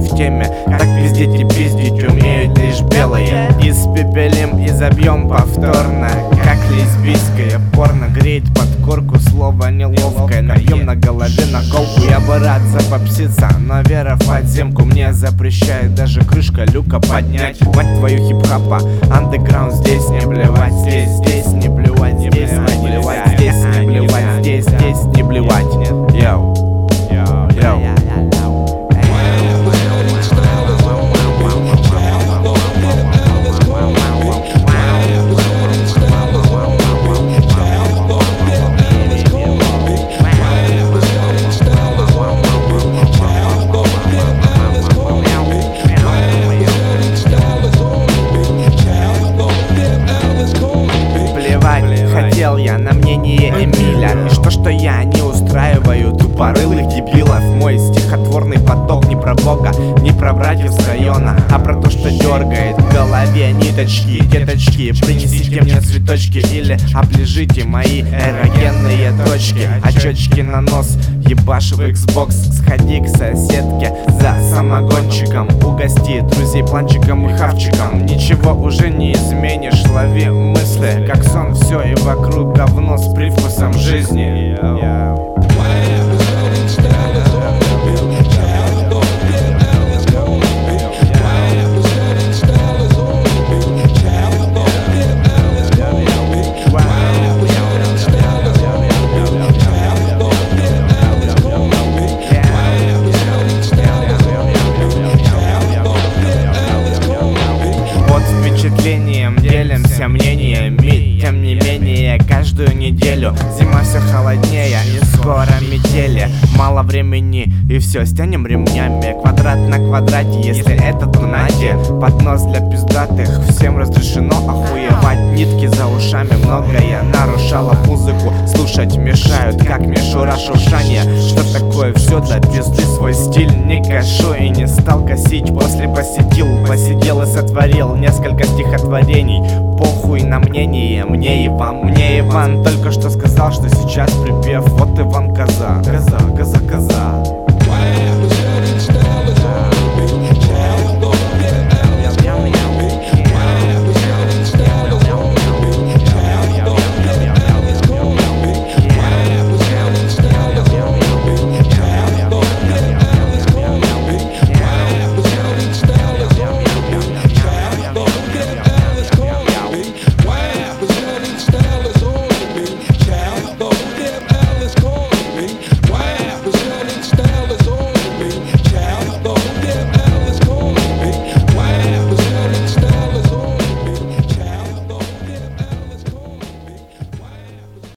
в теме. Как пиздить и пиздить умеют лишь белые. Испепелим и забьем повторно, как лесбийское порно. Греет подкорку, слово неловкое. Набьем на голове наколку. Я бы рад запопситься, но вера в подземку мне запрещает даже крышка люка поднять. Мать твою хип-хопа, андеграунд здесь не блевать. Здесь не блевать, здесь не блевать, здесь не блевать, здесь не блевать. Йоу, йоу. Хотел я на мнение Эмиля. И что я не устраиваю тупорылых дебилов. Мой стихотворный поток не про Бога, не про братьев с района, а про то, что дергает в голове ниточки. Деточки, принесите мне цветочки или оближите мои эрогенные точки. Очечки на нос, ебашь в Xbox. Сходи к соседке за самогончиком, угости друзей планчиком и хавчиком. Ничего уже не изменишь, лови мысли, как сон, все и вокруг говно с привкусом жизни. Делимся мнениями, тем не менее, каждую неделю зима все холоднее и скоро метели. Мало времени и все, стянем ремнями. Квадрат на квадрате, если это то нате. Поднос для пиздатых, всем разрешено охуевать. Нитки за ушами, многое нарушало музыку. Слушать мешают, как мишура шуршания. Что такое все для пизды, свой стиль не кашу и не стал косить. После посидел и сотворил несколько стихотворений. Похуй на мнение, мне и вам, только что сказал, что сейчас припев. Вот Иванка